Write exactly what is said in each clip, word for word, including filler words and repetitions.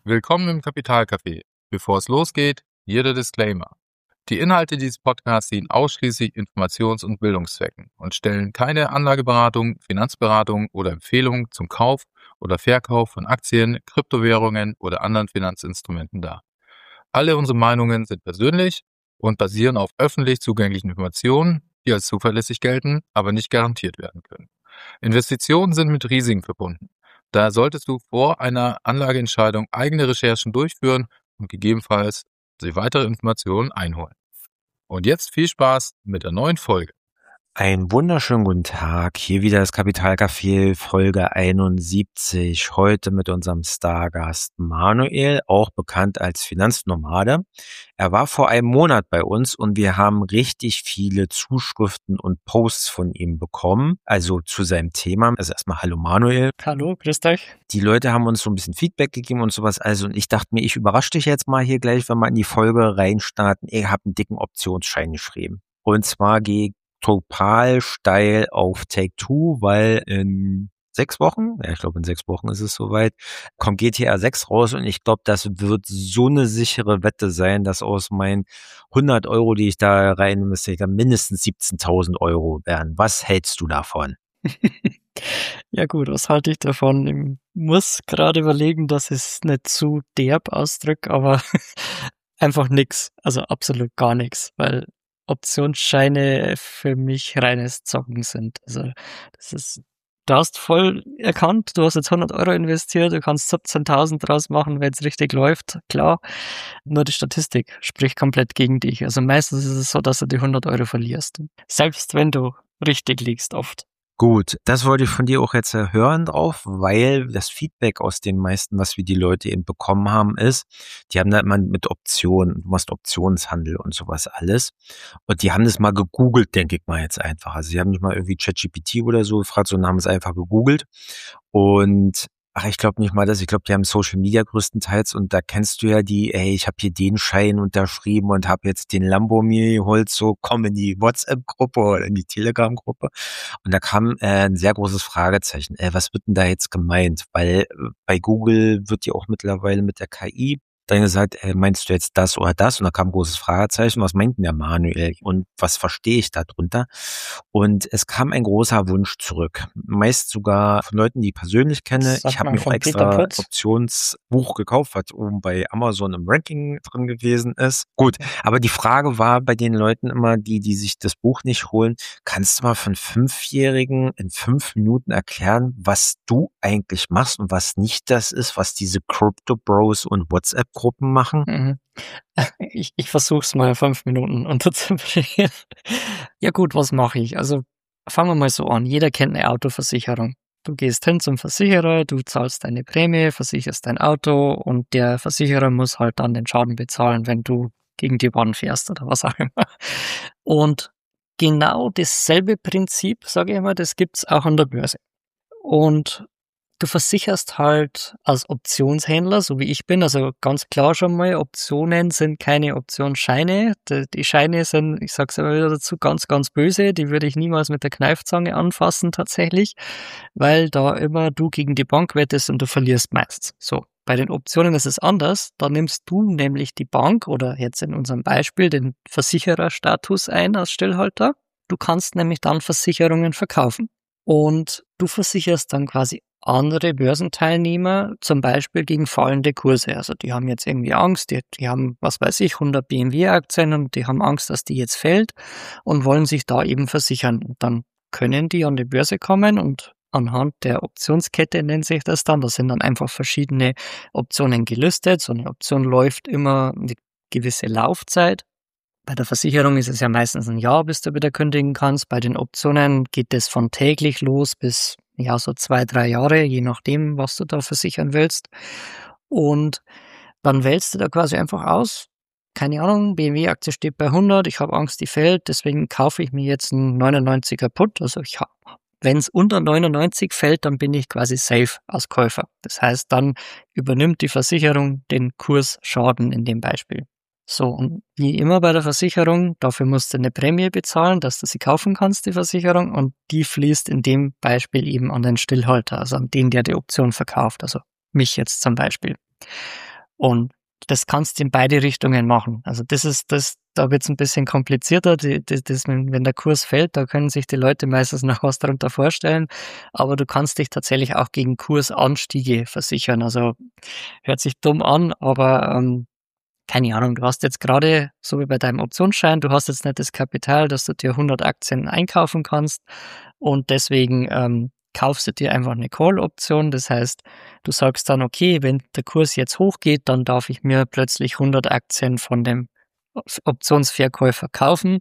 Willkommen im Kapitalcafé. Bevor es losgeht, hier der Disclaimer. Die Inhalte dieses Podcasts dienen ausschließlich Informations- und Bildungszwecken und stellen keine Anlageberatung, Finanzberatung oder Empfehlung zum Kauf oder Verkauf von Aktien, Kryptowährungen oder anderen Finanzinstrumenten dar. Alle unsere Meinungen sind persönlich und basieren auf öffentlich zugänglichen Informationen, die als zuverlässig gelten, aber nicht garantiert werden können. Investitionen sind mit Risiken verbunden. Daher solltest du vor einer Anlageentscheidung eigene Recherchen durchführen und gegebenenfalls die weitere Informationen einholen. Und jetzt viel Spaß mit der neuen Folge. Einen wunderschönen guten Tag. Hier wieder das Kapitalcafé, Folge einundsiebzig. Heute mit unserem Stargast Manuel, auch bekannt als Finanznomade. Er war vor einem Monat bei uns und wir haben richtig viele Zuschriften und Posts von ihm bekommen, also zu seinem Thema. Also erstmal hallo Manuel. Hallo, grüßt euch. Die Leute haben uns so ein bisschen Feedback gegeben und sowas. Also und ich dachte mir, ich überrasche dich jetzt mal hier gleich, wenn wir in die Folge reinstarten. Ich habe einen dicken Optionsschein geschrieben. Und zwar gehe total steil auf Take-Two, weil in sechs Wochen, ja ich glaube in sechs Wochen ist es soweit, kommt G T A sechs raus und ich glaube, das wird so eine sichere Wette sein, dass aus meinen hundert Euro, die ich da rein investiere, dann mindestens siebzehntausend Euro werden. Was hältst du davon? Ja gut, was halte ich davon? Ich muss gerade überlegen, dass ich es nicht zu derb ausdrücke, aber einfach nix, also absolut gar nichts, weil Optionsscheine für mich reines Zocken sind. Also das ist, du hast voll erkannt, du hast jetzt hundert Euro investiert, du kannst siebzehntausend draus machen, wenn es richtig läuft, klar. Nur die Statistik spricht komplett gegen dich. Also meistens ist es so, dass du die hundert Euro verlierst. Selbst wenn du richtig liegst oft. Gut, das wollte ich von dir auch jetzt hören drauf, weil das Feedback aus den meisten, was wir die Leute eben bekommen haben, ist, die haben da immer mit Optionen, du machst Optionshandel und sowas alles. Und die haben das mal gegoogelt, denke ich mal jetzt einfach. Also sie haben nicht mal irgendwie ChatGPT oder so gefragt, sondern haben es einfach gegoogelt. Und ach, ich glaube nicht mal das, ich glaube, die haben Social Media größtenteils und da kennst du ja die, ey, ich habe hier den Schein unterschrieben und habe jetzt den Lambo mir geholt, so komm in die WhatsApp-Gruppe oder in die Telegram-Gruppe. Und da kam äh, ein sehr großes Fragezeichen, äh, was wird denn da jetzt gemeint? Weil äh, bei Google wird ja auch mittlerweile mit der K I dann gesagt, äh, meinst du jetzt das oder das? Und da kam ein großes Fragezeichen, was meint denn der Manuel und was verstehe ich da drunter? Und es kam ein großer Wunsch zurück, meist sogar von Leuten, die ich persönlich kenne. Sagt Ich habe man mir auch von extra Peter ein Putz. Optionsbuch gekauft, was oben bei Amazon im Ranking drin gewesen ist. Gut, aber die Frage war bei den Leuten immer, die, die sich das Buch nicht holen, kannst du mal von Fünfjährigen in fünf Minuten erklären, was du eigentlich machst und was nicht das ist, was diese Crypto Bros und WhatsApp-Gruppen machen? Mhm. Ich, ich versuche es mal in fünf Minuten unterzubringen. Ja gut, was mache ich? Also fangen wir mal so an. Jeder kennt eine Autoversicherung. Du gehst hin zum Versicherer, du zahlst deine Prämie, versicherst dein Auto und der Versicherer muss halt dann den Schaden bezahlen, wenn du gegen die Wand fährst oder was auch immer. Und genau dasselbe Prinzip, sage ich mal, das gibt's auch an der Börse. Und du versicherst halt als Optionshändler, so wie ich bin, also ganz klar schon mal, Optionen sind keine Optionsscheine. Die, die Scheine sind, ich sag's immer wieder dazu, ganz, ganz böse. Die würde ich niemals mit der Kneifzange anfassen tatsächlich, weil da immer du gegen die Bank wettest und du verlierst meist. So, bei den Optionen ist es anders. Da nimmst du nämlich die Bank oder jetzt in unserem Beispiel den Versichererstatus ein als Stillhalter. Du kannst nämlich dann Versicherungen verkaufen. Und du versicherst dann quasi andere Börsenteilnehmer, zum Beispiel gegen fallende Kurse. Also die haben jetzt irgendwie Angst, die, die haben, was weiß ich, hundert B M W-Aktien und die haben Angst, dass die jetzt fällt und wollen sich da eben versichern. Und dann können die an die Börse kommen und anhand der Optionskette nennt sich das dann. Da sind dann einfach verschiedene Optionen gelistet. So eine Option läuft immer eine gewisse Laufzeit. Bei der Versicherung ist es ja meistens ein Jahr, bis du wieder kündigen kannst. Bei den Optionen geht es von täglich los bis ja so zwei, drei Jahre, je nachdem, was du da versichern willst. Und dann wählst du da quasi einfach aus. Keine Ahnung, B M W-Aktie steht bei hundert, ich habe Angst, die fällt, deswegen kaufe ich mir jetzt einen neunundneunziger Put. Also ich habe, wenn es unter neunundneunzig fällt, dann bin ich quasi safe als Käufer. Das heißt, dann übernimmt die Versicherung den Kursschaden in dem Beispiel. So, und wie immer bei der Versicherung, dafür musst du eine Prämie bezahlen, dass du sie kaufen kannst, die Versicherung, und die fließt in dem Beispiel eben an den Stillhalter, also an den, der die Option verkauft, also mich jetzt zum Beispiel. Und das kannst du in beide Richtungen machen. Also das ist das, da wird es ein bisschen komplizierter. Die, die, das, wenn, wenn der Kurs fällt, da können sich die Leute meistens noch was darunter vorstellen. Aber du kannst dich tatsächlich auch gegen Kursanstiege versichern. Also hört sich dumm an, aber ähm, keine Ahnung, du hast jetzt gerade, so wie bei deinem Optionsschein, du hast jetzt nicht das Kapital, dass du dir hundert Aktien einkaufen kannst und deswegen ähm, kaufst du dir einfach eine Call-Option. Das heißt, du sagst dann, okay, wenn der Kurs jetzt hochgeht, dann darf ich mir plötzlich hundert Aktien von dem Optionsverkäufer kaufen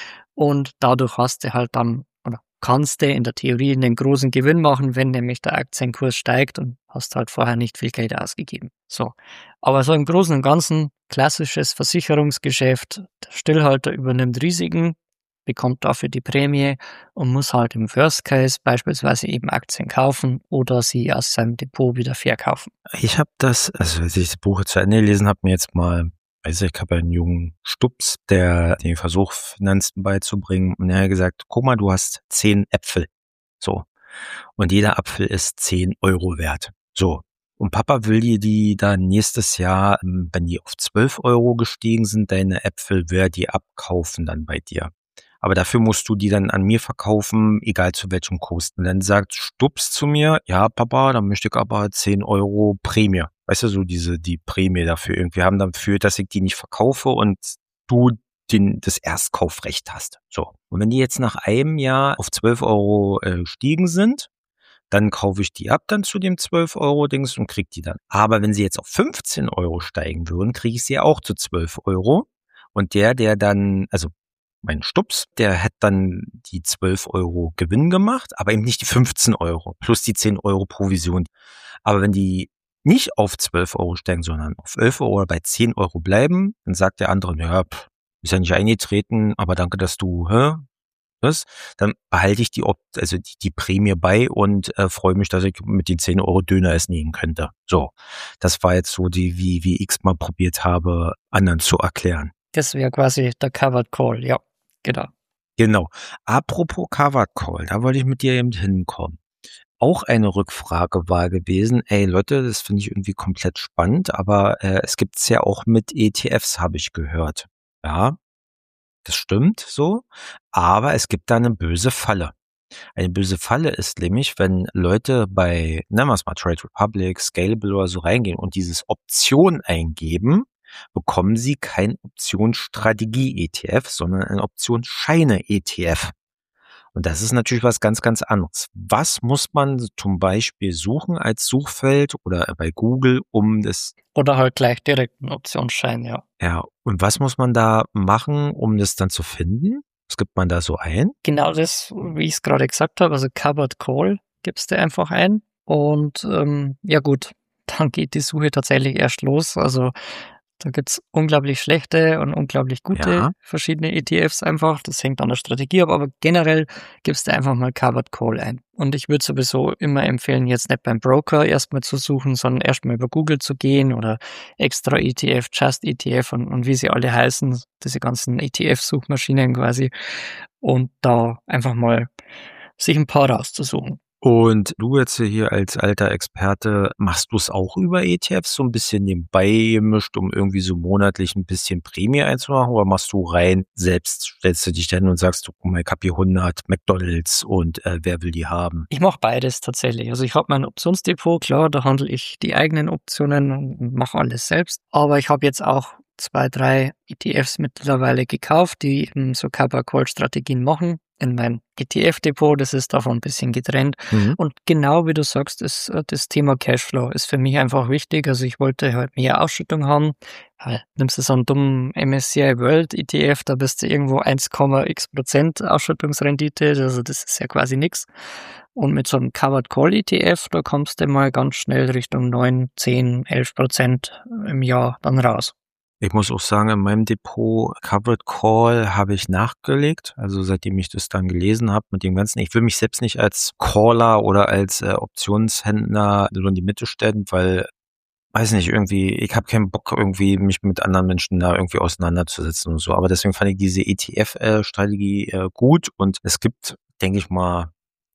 und dadurch hast du halt dann, oder kannst du in der Theorie einen großen Gewinn machen, wenn nämlich der Aktienkurs steigt und hast halt vorher nicht viel Geld ausgegeben. So. Aber so im Großen und Ganzen klassisches Versicherungsgeschäft. Der Stillhalter übernimmt Risiken, bekommt dafür die Prämie und muss halt im Worst Case beispielsweise eben Aktien kaufen oder sie aus seinem Depot wieder verkaufen. Ich habe das, also als ich das Buch zu Ende gelesen habe, mir jetzt mal, also ich habe einen jungen Stups, der den Versuch, Finanzen beizubringen, und er hat gesagt, guck mal, du hast zehn Äpfel. So. Und jeder Apfel ist zehn Euro wert. So. Und Papa will dir die dann nächstes Jahr, wenn die auf zwölf Euro gestiegen sind, deine Äpfel, wer die abkaufen dann bei dir. Aber dafür musst du die dann an mir verkaufen, egal zu welchem Kurs. Und dann sagt Stups zu mir, ja Papa, dann möchte ich aber zehn Euro Prämie. Weißt du, so diese, die Prämie dafür irgendwie haben dafür, dass ich die nicht verkaufe und du den, das Erstkaufrecht hast. So. Und wenn die jetzt nach einem Jahr auf zwölf Euro äh, gestiegen sind, dann kaufe ich die ab dann zu dem zwölf Euro Dings und krieg die dann. Aber wenn sie jetzt auf fünfzehn Euro steigen würden, kriege ich sie auch zu zwölf Euro. Und der, der dann, also mein Stups, der hätte dann die zwölf Euro Gewinn gemacht, aber eben nicht die fünfzehn Euro plus die zehn Euro Provision. Aber wenn die nicht auf zwölf Euro steigen, sondern auf elf Euro oder bei zehn Euro bleiben, dann sagt der andere, ja, pff, ist ja nicht eingetreten, aber danke, dass du, hä? Was? Dann behalte ich die, also die, die Prämie bei und äh, freue mich, dass ich mit den zehn Euro Döner essen gehen könnte. So, das war jetzt so die, wie, wie ich es mal probiert habe, anderen zu erklären. Das wäre quasi der Covered Call, ja, genau. Genau. Apropos Covered Call, da wollte ich mit dir eben hinkommen. Auch eine Rückfrage war gewesen, ey Leute, das finde ich irgendwie komplett spannend, aber äh, es gibt's ja auch mit E T Fs, habe ich gehört. Ja, das stimmt so, aber es gibt da eine böse Falle. Eine böse Falle ist nämlich, wenn Leute bei, nennen wir es mal Trade Republic, Scalable oder so reingehen und dieses Option eingeben, bekommen sie kein Optionsstrategie-E T F, sondern ein Optionsscheine-E T F. Und das ist natürlich was ganz, ganz anderes. Was muss man zum Beispiel suchen als Suchfeld oder bei Google, um das... Oder halt gleich direkt einen Optionsschein, ja. Ja, und was muss man da machen, um das dann zu finden? Was gibt man da so ein? Genau das, wie ich es gerade gesagt habe, also Covered Call gibst du einfach ein und ähm, ja gut, dann geht die Suche tatsächlich erst los. Also da gibt's unglaublich schlechte und unglaublich gute Ja. verschiedene E T Fs einfach. Das hängt an der Strategie ab, aber generell gibst du einfach mal Covered Call ein. Und ich würde sowieso immer empfehlen, jetzt nicht beim Broker erstmal zu suchen, sondern erstmal über Google zu gehen oder Extra E T F, Just E T F und, und wie sie alle heißen, diese ganzen E T F-Suchmaschinen quasi. Und da einfach mal sich ein paar rauszusuchen. Und du jetzt hier als alter Experte, machst du es auch über E T Fs so ein bisschen nebenbei gemischt, um irgendwie so monatlich ein bisschen Prämie einzumachen? Oder machst du rein, selbst stellst du dich dann und sagst, du, guck mal, ich hab hier hundert McDonalds und äh, wer will die haben? Ich mache beides tatsächlich. Also ich habe mein Optionsdepot, klar, da handle ich die eigenen Optionen und mache alles selbst. Aber ich habe jetzt auch zwei, drei E T Fs mittlerweile gekauft, die eben so Cover-Call-Strategien machen. In mein E T F-Depot, das ist davon ein bisschen getrennt. Mhm. Und genau wie du sagst, ist das Thema Cashflow ist für mich einfach wichtig. Also ich wollte halt mehr Ausschüttung haben. Ja, nimmst du so einen dummen M S C I World E T F, da bist du irgendwo eins Komma x Prozent Ausschüttungsrendite. Also das ist ja quasi nix. Und mit so einem Covered Call E T F, da kommst du mal ganz schnell Richtung neun, zehn, elf Prozent im Jahr dann raus. Ich muss auch sagen, in meinem Depot Covered Call habe ich nachgelegt. Also seitdem ich das dann gelesen habe mit dem Ganzen. Ich will mich selbst nicht als Caller oder als äh, Optionshändler so in die Mitte stellen, weil, weiß nicht, irgendwie, ich habe keinen Bock irgendwie mich mit anderen Menschen da irgendwie auseinanderzusetzen und so. Aber deswegen fand ich diese E T F-Strategie äh, gut und es gibt, denke ich mal,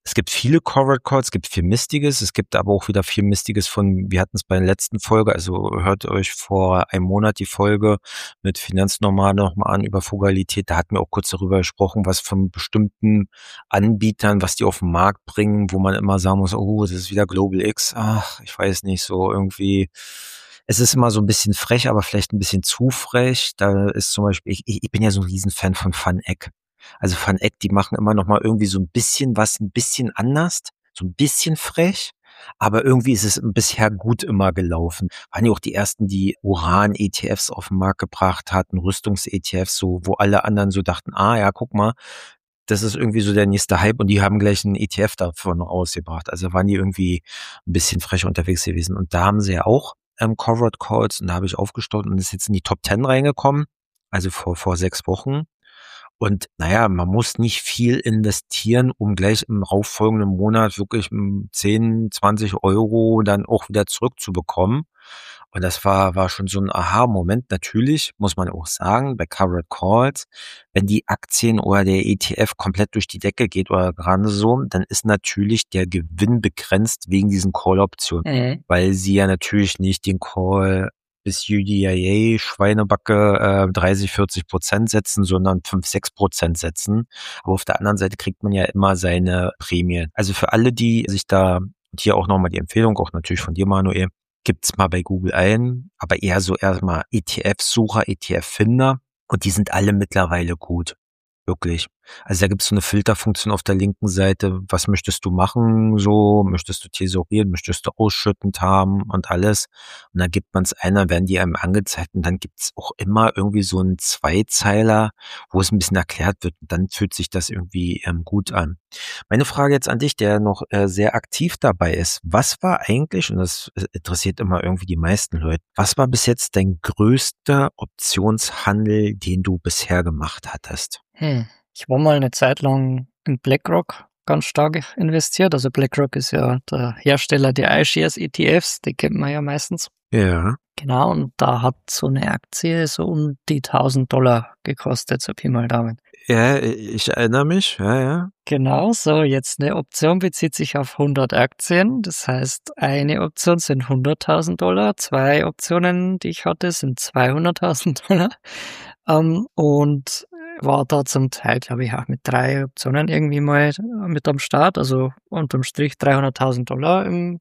Es gibt viele Covered Calls, es gibt viel Mistiges, es gibt aber auch wieder viel Mistiges von, wir hatten es bei der letzten Folge, also hört euch vor einem Monat die Folge mit Finanznormal nochmal an über Frugalität, da hatten wir auch kurz darüber gesprochen, was von bestimmten Anbietern, was die auf den Markt bringen, wo man immer sagen muss, oh, das ist wieder Global X, ach, ich weiß nicht, so irgendwie, es ist immer so ein bisschen frech, aber vielleicht ein bisschen zu frech, da ist zum Beispiel, ich, ich bin ja so ein Riesenfan von FunEgg. Also FunEgg, die machen immer noch mal irgendwie so ein bisschen was, ein bisschen anders, so ein bisschen frech, aber irgendwie ist es bisher gut immer gelaufen. Waren ja auch die ersten, die Uran-E T Fs auf den Markt gebracht hatten, Rüstungs-E T Fs, so, wo alle anderen so dachten, ah ja, guck mal, das ist irgendwie so der nächste Hype und die haben gleich einen E T F davon rausgebracht. Also waren die irgendwie ein bisschen frech unterwegs gewesen. Und da haben sie ja auch ähm, Covered Calls und da habe ich aufgestaut und ist jetzt in die Top Ten reingekommen, also vor vor sechs Wochen. Und naja, man muss nicht viel investieren, um gleich im rauffolgenden Monat wirklich zehn, zwanzig Euro dann auch wieder zurückzubekommen. Und das war war schon so ein Aha-Moment. Natürlich muss man auch sagen, bei Covered Calls, wenn die Aktien oder der E T F komplett durch die Decke geht oder gerade so, dann ist natürlich der Gewinn begrenzt wegen diesen Call-Optionen, Mhm. weil sie ja natürlich nicht den Call bis U D I A Schweinebacke äh, dreißig, vierzig Prozent setzen, sondern fünf, sechs Prozent setzen. Aber auf der anderen Seite kriegt man ja immer seine Prämie. Also für alle, die sich da, und hier auch nochmal die Empfehlung, auch natürlich von dir, Manuel, gibt's mal bei Google ein, aber eher so erstmal E T F-Sucher, E T F-Finder und die sind alle mittlerweile gut. Wirklich. Also da gibt's so eine Filterfunktion auf der linken Seite. Was möchtest du machen? So, möchtest du tesorieren? Möchtest du ausschüttend haben und alles? Und dann gibt man es ein, dann werden die einem angezeigt und dann gibt's auch immer irgendwie so einen Zweizeiler, wo es ein bisschen erklärt wird und dann fühlt sich das irgendwie ähm, gut an. Meine Frage jetzt an dich, der noch äh, sehr aktiv dabei ist. Was war eigentlich, und das interessiert immer irgendwie die meisten Leute, was war bis jetzt dein größter Optionshandel, den du bisher gemacht hattest? Hm. Ich war mal eine Zeit lang in BlackRock ganz stark investiert. Also BlackRock ist ja der Hersteller der iShares E T Fs, die kennt man ja meistens. Ja. Genau, und da hat so eine Aktie so um die tausend Dollar gekostet, so Pi mal Daumen. Ja, ich erinnere mich, ja, ja. Genau, so jetzt eine Option bezieht sich auf hundert Aktien. Das heißt, eine Option sind hunderttausend Dollar, zwei Optionen, die ich hatte, sind zweihunderttausend Dollar. Ähm, und war da zum Teil, glaube ich, auch mit drei Optionen irgendwie mal mit am Start. Also unterm Strich dreihunderttausend Dollar im,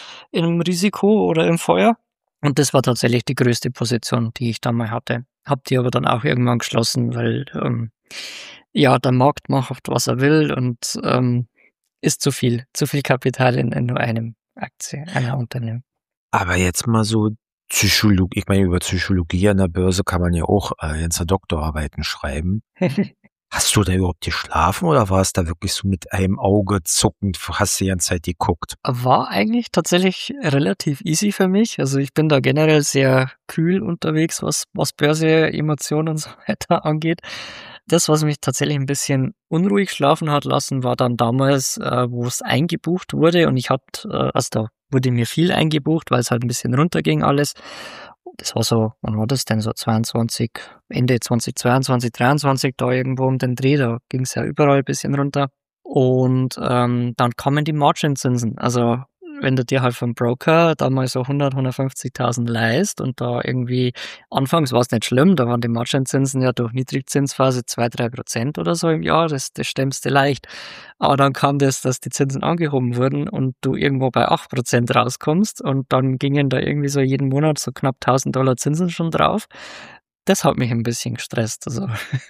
im Risiko oder im Feuer. Und das war tatsächlich die größte Position, die ich da mal hatte. Hab die aber dann auch irgendwann geschlossen, weil ähm, ja, der Markt macht, was er will und ähm, ist zu viel, zu viel Kapital in, in nur einem Aktie, einer Unternehmen. Aber jetzt mal so Psychologie, ich meine, über Psychologie an der Börse kann man ja auch äh, jetzt Doktorarbeiten schreiben. Hast du da überhaupt geschlafen oder war es da wirklich so mit einem Auge zuckend, hast du die ganze Zeit geguckt? War eigentlich tatsächlich relativ easy für mich. Also ich bin da generell sehr kühl unterwegs, was, was Börse, Emotionen und so weiter angeht. Das, was mich tatsächlich ein bisschen unruhig schlafen hat lassen, war dann damals, äh, wo es eingebucht wurde und ich hatte, äh, also da wurde mir viel eingebucht, weil es halt ein bisschen runterging alles. Das war so, wann war das denn, so zweiundzwanzig, Ende zweitausendzweiundzwanzig, dreiundzwanzig, da irgendwo um den Dreh, da ging es ja überall ein bisschen runter. Und ähm, dann kamen die Margin-Zinsen. Also wenn du dir halt vom Broker da mal so hundert, hundertfünfzigtausend leist und da irgendwie, anfangs war es nicht schlimm, da waren die Margin-Zinsen ja durch Niedrigzinsphase zwei, drei Prozent oder so im Jahr, das, das stemmst du leicht. Aber dann kam das, dass die Zinsen angehoben wurden und du irgendwo bei acht Prozent rauskommst und dann gingen da irgendwie so jeden Monat so knapp tausend Dollar Zinsen schon drauf. Das hat mich ein bisschen gestresst, also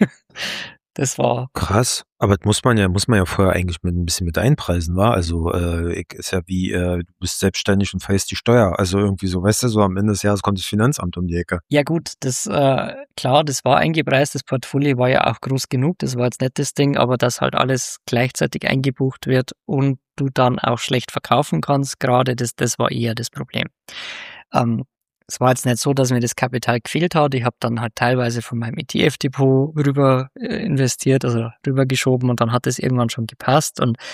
das war krass, aber das muss man ja, muss man ja vorher eigentlich mit ein bisschen mit einpreisen, war. Also äh, ich, ist ja wie, äh, du bist selbstständig und feierst die Steuer. Also irgendwie so, weißt du, so am Ende des Jahres kommt das Finanzamt um die Ecke. Ja gut, das äh, klar, das war eingepreist, das Portfolio war ja auch groß genug, das war jetzt nicht das Ding, aber dass halt alles gleichzeitig eingebucht wird und du dann auch schlecht verkaufen kannst, gerade das, das war eher das Problem. Ähm, Es war jetzt nicht so, dass mir das Kapital gefehlt hat. Ich habe dann halt teilweise von meinem E T F-Depot rüber äh, investiert, also rübergeschoben und dann hat es irgendwann schon gepasst. Und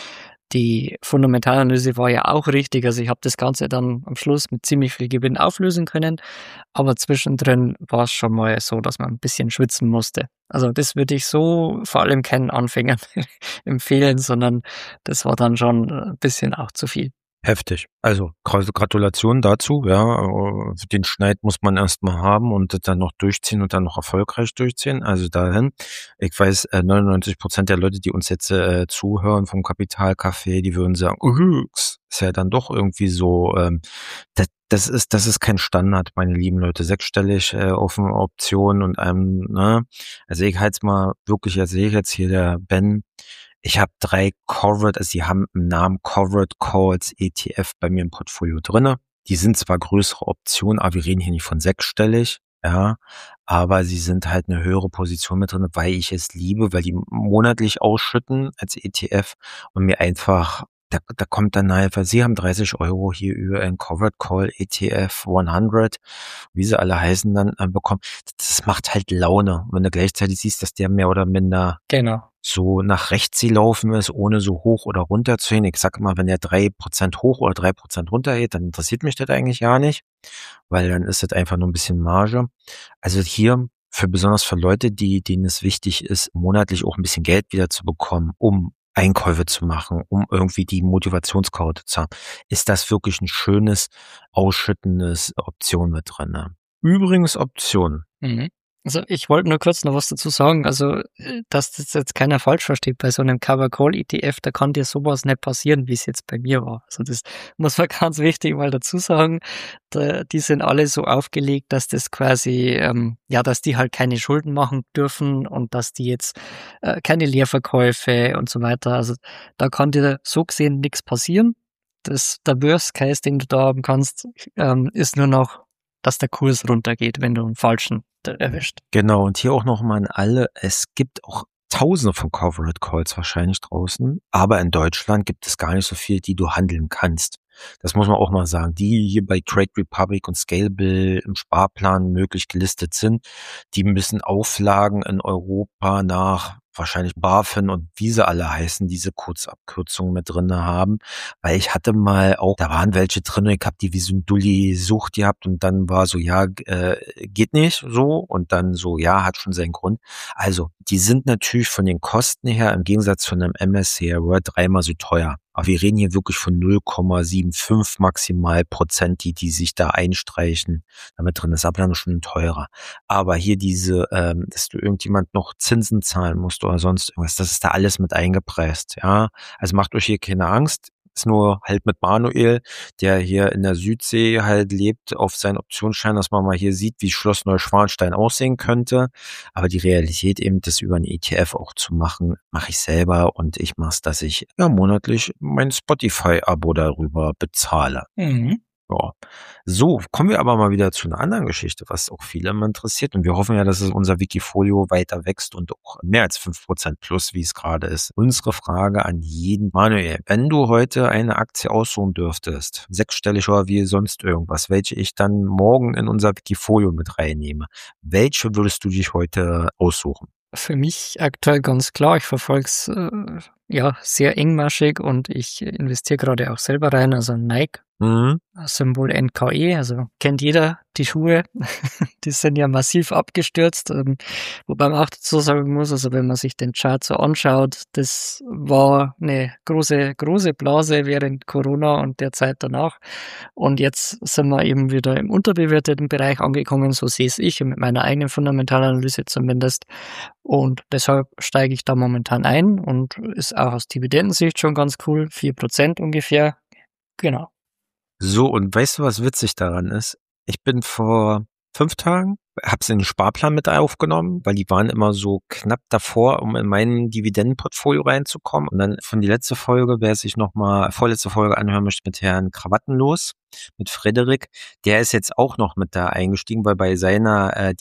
die Fundamentalanalyse war ja auch richtig. Also ich habe das Ganze dann am Schluss mit ziemlich viel Gewinn auflösen können. Aber zwischendrin war es schon mal so, dass man ein bisschen schwitzen musste. Also das würde ich so vor allem keinen Anfängern empfehlen, sondern das war dann schon ein bisschen auch zu viel. Heftig. Also Gratulation dazu, ja. Den Schneid muss man erstmal haben und dann noch durchziehen und dann noch erfolgreich durchziehen. Also dahin. Ich weiß, neunundneunzig Prozent der Leute, die uns jetzt äh, zuhören vom Kapitalcafé, die würden sagen, ist ja dann doch irgendwie so, ähm, das, das ist das ist kein Standard, meine lieben Leute, sechsstellig äh, auf eine Option und einem, ne. Also ich halte es mal wirklich, jetzt sehe ich jetzt hier der Ben. Ich habe drei Covered, also die haben im Namen Covered Calls E T F bei mir im Portfolio drinne. Die sind zwar größere Optionen, aber wir reden hier nicht von sechsstellig, ja, aber sie sind halt eine höhere Position mit drin, weil ich es liebe, weil die monatlich ausschütten als E T F und mir einfach, da, da kommt dann halt, weil sie haben dreißig Euro hier über ein Covered Call E T F hundert, wie sie alle heißen, dann äh, bekommen. Das macht halt Laune, wenn du gleichzeitig siehst, dass der mehr oder minder Genau. so nach rechts laufen ist, ohne so hoch oder runter zu gehen. Ich sag immer, wenn der drei Prozent hoch oder drei Prozent runter geht, dann interessiert mich das eigentlich gar nicht, weil dann ist das einfach nur ein bisschen Marge. Also hier, für besonders für Leute, die denen es wichtig ist, monatlich auch ein bisschen Geld wieder zu bekommen, um Einkäufe zu machen, um irgendwie die Motivationskarte zu haben, ist das wirklich ein schönes, ausschüttendes Option mit drin. Ne? Übrigens Option. Mhm. Also ich wollte nur kurz noch was dazu sagen, also dass das jetzt keiner falsch versteht, bei so einem Cover Call E T F, da kann dir sowas nicht passieren, wie es jetzt bei mir war. Also das muss man ganz wichtig mal dazu sagen, da, die sind alle so aufgelegt, dass das quasi, ähm, ja, dass die halt keine Schulden machen dürfen und dass die jetzt äh, keine Leerverkäufe und so weiter, also da kann dir so gesehen nichts passieren. Das, der Worst Case, den du da haben kannst, ähm, ist nur noch, dass der Kurs runtergeht, wenn du einen falschen erwischt. Genau, und hier auch nochmal an alle, es gibt auch Tausende von Covered Calls wahrscheinlich draußen, aber in Deutschland gibt es gar nicht so viel, die du handeln kannst. Das muss man auch mal sagen. Die hier bei Trade Republic und Scalable im Sparplan möglich gelistet sind, die müssen Auflagen in Europa nach wahrscheinlich BaFin und wie sie alle heißen, diese Kurzabkürzungen mit drinne haben, weil ich hatte mal auch, da waren welche drin, ich habe die wie so ein Dulli Sucht gehabt und dann war so, ja, äh, geht nicht so und dann so, ja, hat schon seinen Grund. Also, die sind natürlich von den Kosten her im Gegensatz zu einem M S C I World dreimal so teuer. Aber wir reden hier wirklich von null Komma fünfundsiebzig maximal Prozent, die, die sich da einstreichen. Damit drin ist aber dann schon teurer. Aber hier diese, ähm, dass du irgendjemand noch Zinsen zahlen musst oder sonst irgendwas, das ist da alles mit eingepreist, ja. Also macht euch hier keine Angst. Ist nur halt mit Manuel, der hier in der Südsee halt lebt, auf seinen Optionsschein, dass man mal hier sieht, wie Schloss Neuschwanstein aussehen könnte. Aber die Realität eben, das über einen E T F auch zu machen, mache ich selber und ich mache es, dass ich ja monatlich mein Spotify-Abo darüber bezahle. Mhm. Ja. So, kommen wir aber mal wieder zu einer anderen Geschichte, was auch viele immer interessiert. Und wir hoffen ja, dass es unser Wikifolio weiter wächst und auch mehr als fünf Prozent plus, wie es gerade ist. Unsere Frage an jeden: Manuel, wenn du heute eine Aktie aussuchen dürftest, sechsstellig oder wie sonst irgendwas, welche ich dann morgen in unser Wikifolio mit reinnehme, welche würdest du dich heute aussuchen? Für mich aktuell ganz klar, ich verfolge es äh, ja sehr engmaschig und ich investiere gerade auch selber rein, also Nike. Mhm. Symbol N K E, also kennt jeder die Schuhe, die sind ja massiv abgestürzt, ähm, wobei man auch dazu sagen muss, also wenn man sich den Chart so anschaut, das war eine große, große Blase während Corona und der Zeit danach und jetzt sind wir eben wieder im unterbewerteten Bereich angekommen, so sehe es ich mit meiner eigenen Fundamentalanalyse zumindest und deshalb steige ich da momentan ein und ist auch aus Dividendensicht schon ganz cool, vier Prozent ungefähr, genau. So, und weißt du, was witzig daran ist? Ich bin vor fünf Tagen, hab's in den Sparplan mit aufgenommen, weil die waren immer so knapp davor, um in mein Dividendenportfolio reinzukommen. Und dann von die letzte Folge, wer sich nochmal, vorletzte Folge anhören möchte, mit Herrn Krawattenlos, mit Frederik, der ist jetzt auch noch mit da eingestiegen, weil bei seiner äh,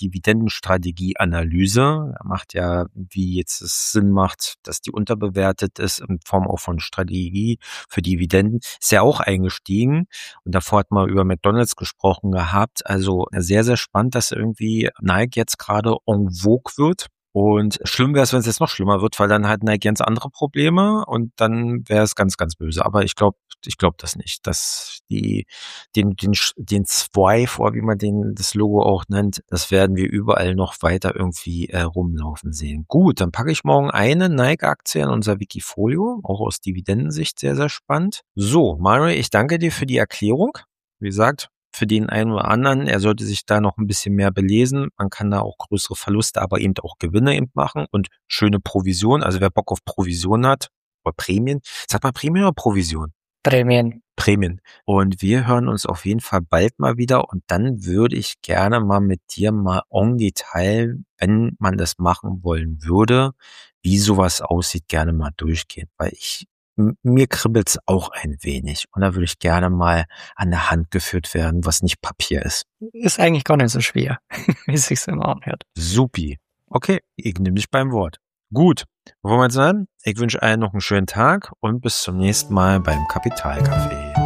Dividendenstrategie-Analyse, er macht ja, wie jetzt es Sinn macht, dass die unterbewertet ist in Form auch von Strategie für Dividenden, ist er auch eingestiegen. Und davor hat man über McDonald's gesprochen gehabt. Also sehr, sehr spannend, dass irgendwie Nike jetzt gerade en vogue wird. Und schlimm wäre es, wenn es jetzt noch schlimmer wird, weil dann halt Nike ganz andere Probleme und dann wäre es ganz, ganz böse. Aber ich glaube, ich glaube das nicht, dass die den den den Swipe, oder wie man den das Logo auch nennt, das werden wir überall noch weiter irgendwie äh, rumlaufen sehen. Gut, dann packe ich morgen eine Nike-Aktie in unser Wikifolio, auch aus Dividendensicht sehr, sehr spannend. So, Mario, ich danke dir für die Erklärung. Wie gesagt, für den einen oder anderen, er sollte sich da noch ein bisschen mehr belesen. Man kann da auch größere Verluste, aber eben auch Gewinne eben machen und schöne Provision. Also wer Bock auf Provision hat, oder Prämien, sag mal Prämien oder Provision? Prämien. Prämien. Und wir hören uns auf jeden Fall bald mal wieder und dann würde ich gerne mal mit dir mal en Detail, wenn man das machen wollen würde, wie sowas aussieht, gerne mal durchgehen, weil ich mir kribbelt's auch ein wenig und da würde ich gerne mal an der Hand geführt werden, was nicht Papier ist. Ist eigentlich gar nicht so schwer, wie es sich immer anhört. Supi. Okay, ich nehme dich beim Wort. Gut, wo wollen wir jetzt sein? Ich wünsche allen noch einen schönen Tag und bis zum nächsten Mal beim Kapitalcafé.